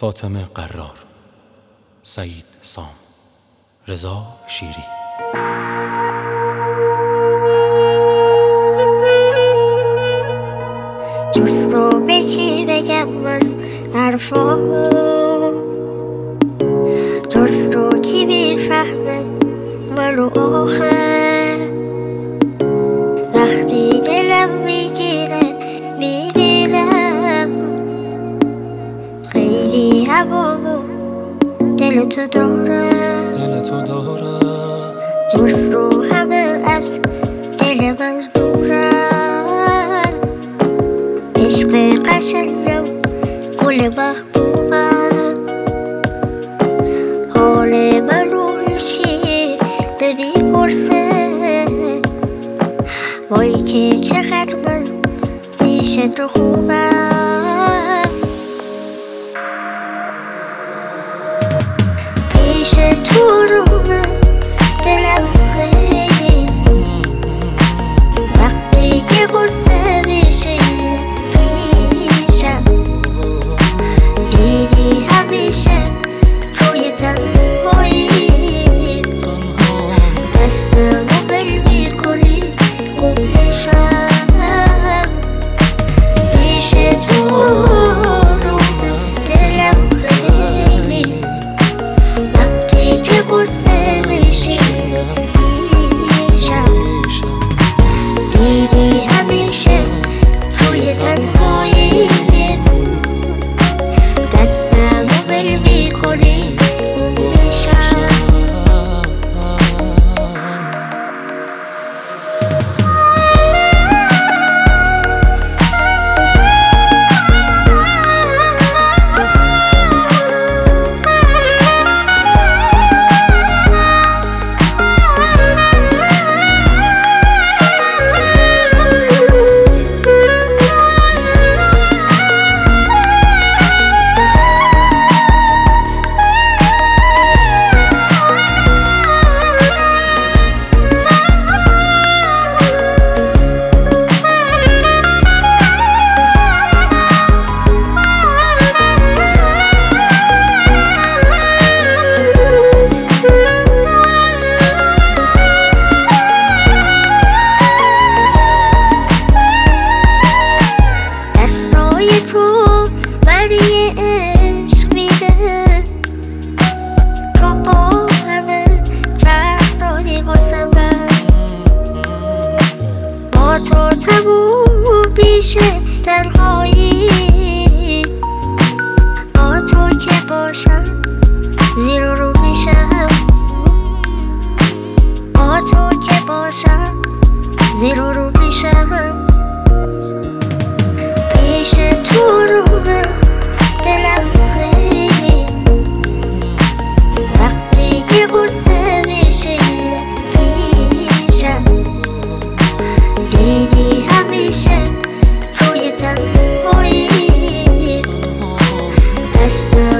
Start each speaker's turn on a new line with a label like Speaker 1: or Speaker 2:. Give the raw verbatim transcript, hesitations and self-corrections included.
Speaker 1: فاطمه قرار، سعید سام، رضا شیری.
Speaker 2: دوستو به کی بگم من حرفامو، دوستو کی میفهمه منو آخه، وقتی دلم میگیره میبینم خیلی هوامو دل تو دارم،
Speaker 1: دل تو دارم.
Speaker 2: دوستو همه از دل من دورن، عشق قشنگم گل محبوبم، حال منو هیچی نمیپرسه، وای که چقدر من پیش تو خوبم، پیش تو رو من دلم خیلی، وقتی که غصه میشی پیشم، دیدی همیشه توی تنهایی دستمو بل میکنی گم نشم، پیش تو رو من دلم خیلی، وقتی که غصه میشی پیشم، دیدی همیشه توی تنهایی دستمو بل میکنی گم نشم. تو بری عشق میده، تو با همه فرق داری واسه من، با تو تموم میشه تنهایی، با تو که باشم زیر رو میشم، با تو که باشم زیر رو میشم، پیش تو رو من دلم خیلی، وقتی که غصه میشی پیشم، دیدی همیشه توی تنهایی دستم